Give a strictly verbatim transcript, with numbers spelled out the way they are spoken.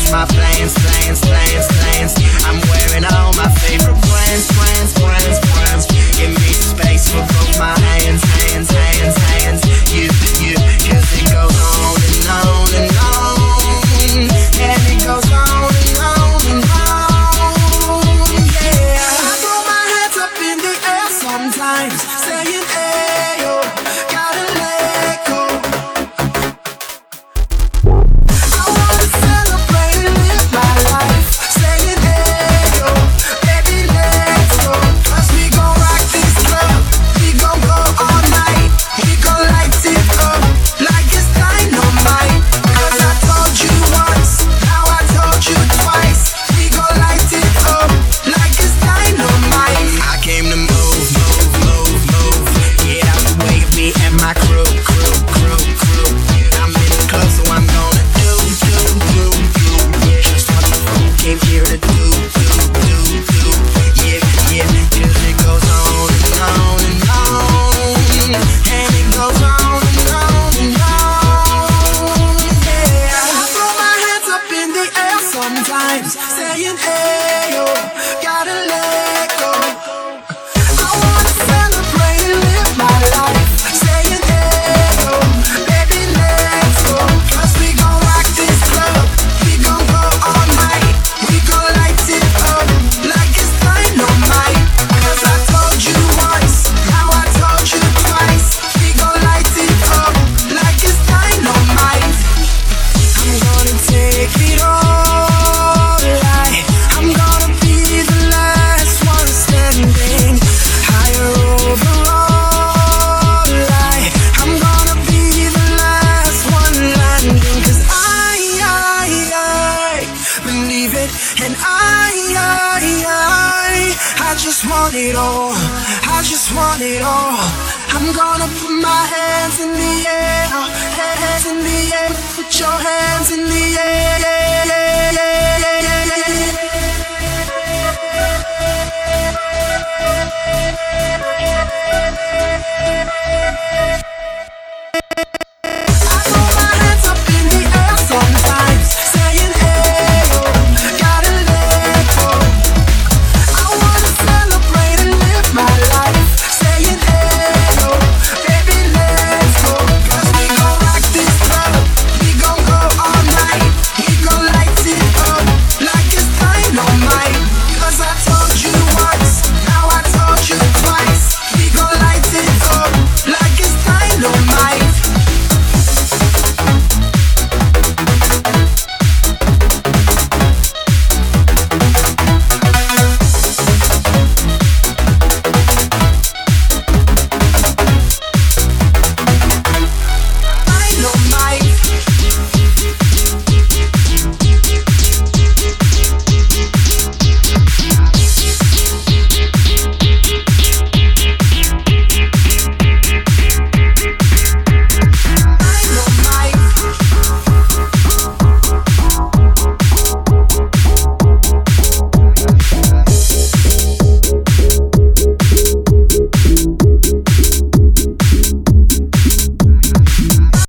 my plans, plans, plans, plans. I'm wearing all my favorite brands, brands, brands, brands. Give me space for both my hands, hands, hands, hands. You, you, cause it goes on and on and on. And it goes on and on and on. Yeah. I throw my hands up in the air sometimes, saying, hey, yo, gotta let go. I wanna celebrate and live my life, saying, hey, yo, baby, let's go. Cause we gon' rock this club, we gon' go all night. We gon' light it up like it's dynamite. Cause I told you once, now I told you twice. We gon' light it up like it's dynamite. I came to move, move, move, move. Get out the way of me and my crew, crew, crew, crew. I'm in the club, so I'm gonna do, do, do, do. Just what the fool came here to do, do, do, do. Yeah, yeah, cause it goes on and on and on. And it goes on and on and on. Yeah. I throw my hands up in the air sometimes, saying, hey, yo, gotta let go. I wanna celebrate and live my life, saying, hey, yo, baby, let's go. Cause we gon' rock this club, we gon' go all night. We gon' light it up like it's dynamite. Cause I told you once, now I told you twice. We gon' light it up like it's dynamite. I'm gonna take it all, like I'm gonna be the last one standing. Higher overall, like I'm gonna be the last one landing. Cause I, I, I believe it, and I, I, I I just want it all, I just want it all. I'm gonna put my hands in the air, hands in the air, put your hands in the air.